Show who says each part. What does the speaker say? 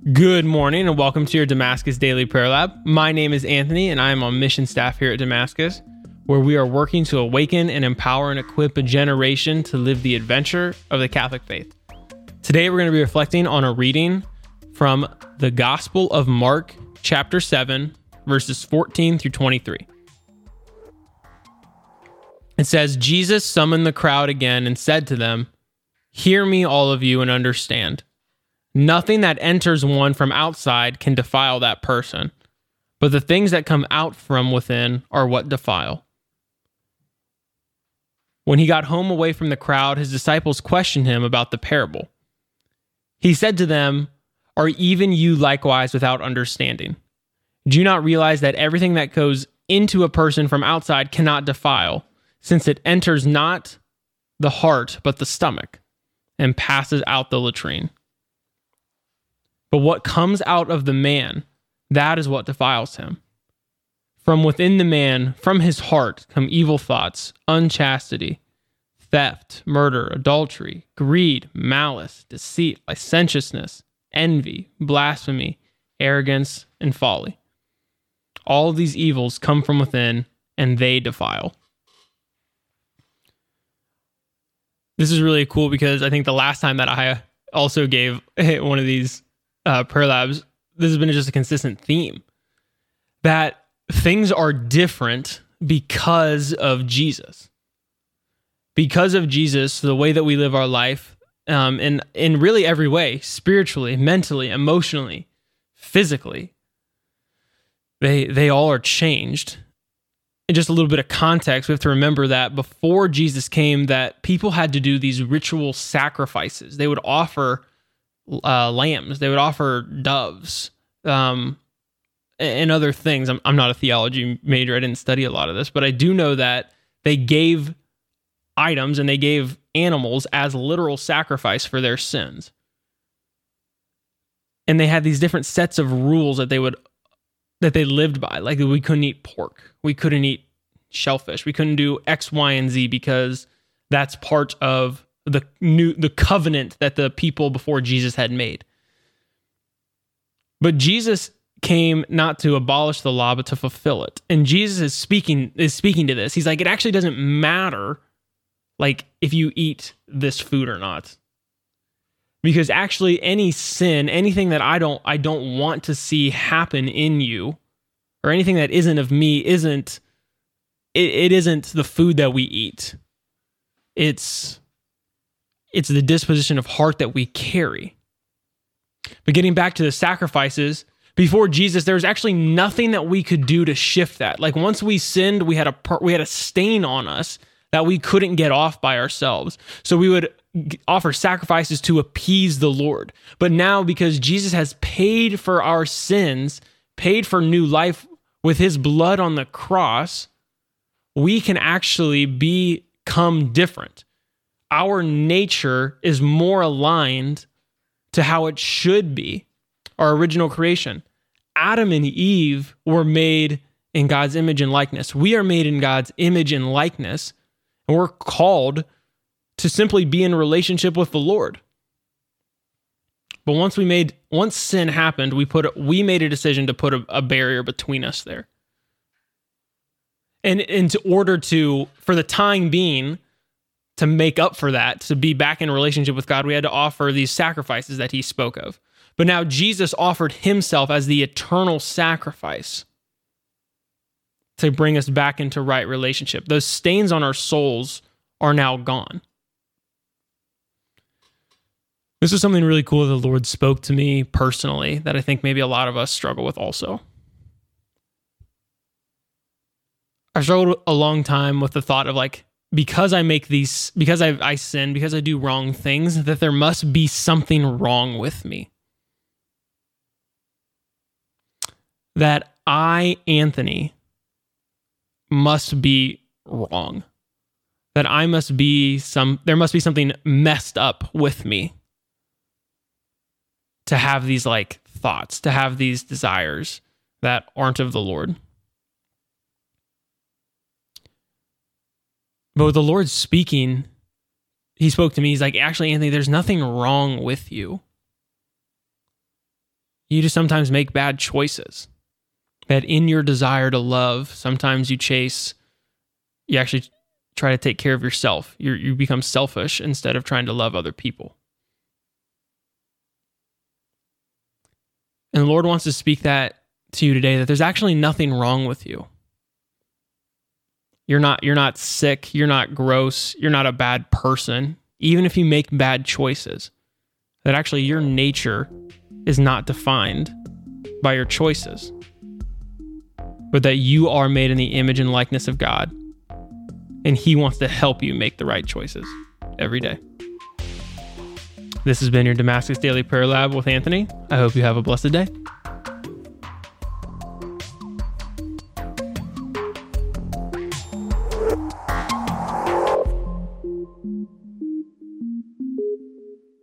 Speaker 1: Good morning and welcome to your Damascus Daily Prayer Lab. My name is Anthony and I am on mission staff here at Damascus, where we are working to awaken and empower and equip a generation to live the adventure of the Catholic faith. Today we're going to be reflecting on a reading from the Gospel of Mark, chapter 7, verses 14 through 23. It says, Jesus summoned the crowd again and said to them, "Hear me, all of you, and understand. Nothing that enters one from outside can defile that person, but the things that come out from within are what defile." When he got home away from the crowd, his disciples questioned him about the parable. He said to them, "Are even you likewise without understanding? Do you not realize that everything that goes into a person from outside cannot defile, since it enters not the heart but the stomach, and passes out the latrine? But what comes out of the man, that is what defiles him. From within the man, from his heart, come evil thoughts, unchastity, theft, murder, adultery, greed, malice, deceit, licentiousness, envy, blasphemy, arrogance, and folly. All of these evils come from within, and they defile." This is really cool because I think the last time that I also gave one of these prayer labs, this has been just a consistent theme that things are different because of Jesus. Because of Jesus, the way that we live our life, in really every way, spiritually, mentally, emotionally, physically, they all are changed. And just a little bit of context, we have to remember that before Jesus came, that people had to do these ritual sacrifices. They would offer lambs, they would offer doves, and other things. I'm not a theology major, I didn't study a lot of this, but I do know that they gave items and they gave animals as literal sacrifice for their sins. And they had these different sets of rules that they lived by. Like, we couldn't eat pork, we couldn't eat shellfish, we couldn't do X, Y, and Z because that's part of the covenant that the people before Jesus had made. But Jesus came not to abolish the law, but to fulfill it. And Jesus is speaking to this. He's like, it actually doesn't matter, like, if you eat this food or not, because actually any sin, anything that I don't want to see happen in you, or anything that isn't of me, isn't the food that we eat. It's the disposition of heart that we carry. But getting back to the sacrifices, before Jesus, there was actually nothing that we could do to shift that. Like, once we sinned, we had a stain on us that we couldn't get off by ourselves. So we would offer sacrifices to appease the Lord. But now, because Jesus has paid for our sins, paid for new life with his blood on the cross, we can actually become different. Our nature is more aligned to how it should be, our original creation. Adam and Eve were made in God's image and likeness. We are made in God's image and likeness, and we're called to simply be in a relationship with the Lord. But once sin happened, we made a decision to put a barrier between us there. And in order for the time being, to make up for that, to be back in a relationship with God, we had to offer these sacrifices that he spoke of. But now Jesus offered himself as the eternal sacrifice to bring us back into right relationship. Those stains on our souls are now gone. This is something really cool the Lord spoke to me personally that I think maybe a lot of us struggle with also. I struggled a long time with the thought of, like, because I sin, because I do wrong things, that there must be something wrong with me. That I, Anthony, must be wrong. That there must be something messed up with me to have these, like, thoughts, to have these desires that aren't of the Lord. But with the Lord speaking, he spoke to me. He's like, actually, Anthony, there's nothing wrong with you. You just sometimes make bad choices. That in your desire to love, sometimes you actually try to take care of yourself. You become selfish instead of trying to love other people. And the Lord wants to speak that to you today, that there's actually nothing wrong with you. You're not sick, you're not gross, you're not a bad person, even if you make bad choices. That actually your nature is not defined by your choices, but that you are made in the image and likeness of God, and He wants to help you make the right choices every day. This has been your Damascus Daily Prayer Lab with Anthony. I hope you have a blessed day.